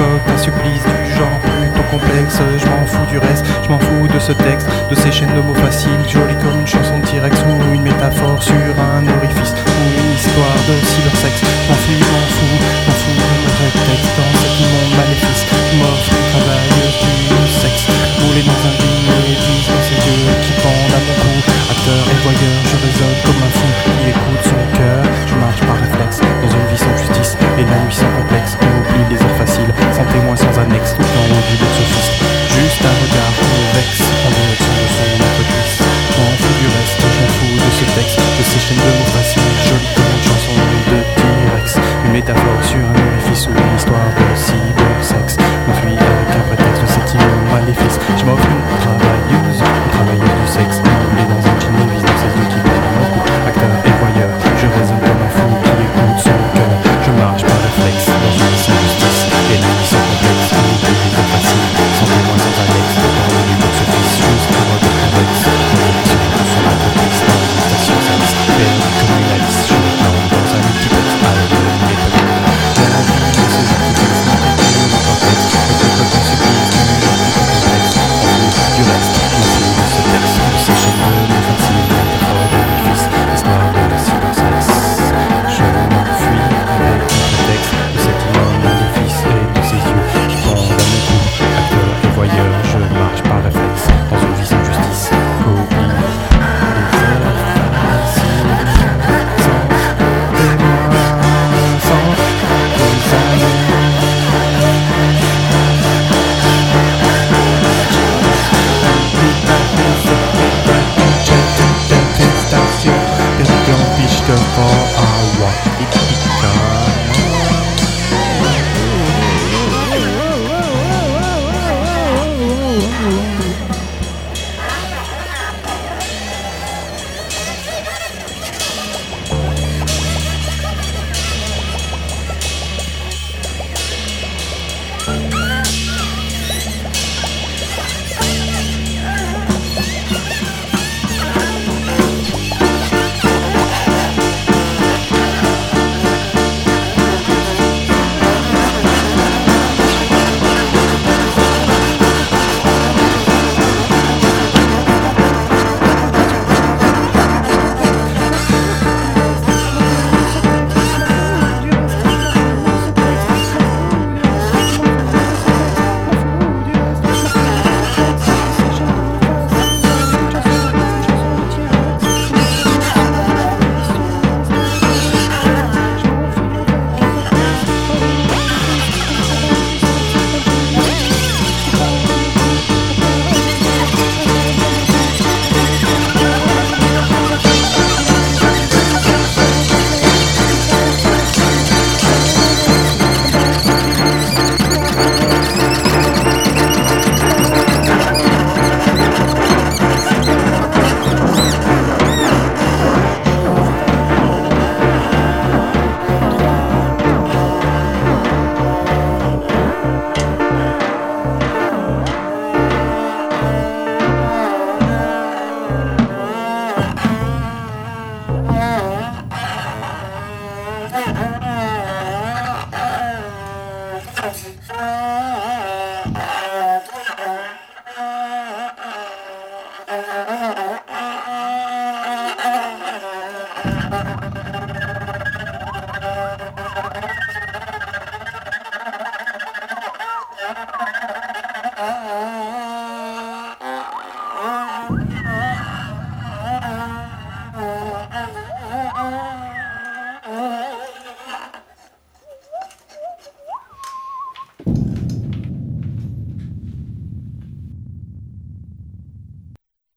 concocte un supplice du genre plutôt complexe. Je m'en fous du reste, je m'en fous de ce texte, de ces chaînes de mots faciles, jolie comme une chanson de T-Rex ou une métaphore sur un orifice ou une histoire de cybersexe. Je m'en fous de mon prétexte dans cet immonde maléfice qui m'offre une travailleuse du sexe, roulée dans un jean et vise dans ses yeux qui pendent à mon cou. Acteur et voyeur, je résonne comme un fou qui écoute son cœur. Je marche par réflexe dans une vie sans justice et la nuit sans complexe. On oublie les heures faciles, sans témoin, sans annexe, tout en haut du sophiste. Juste un regard qui me vexe en direction de son autre glisse. Je m'en fous du reste, je m'en fous de ce texte, de ces chaînes de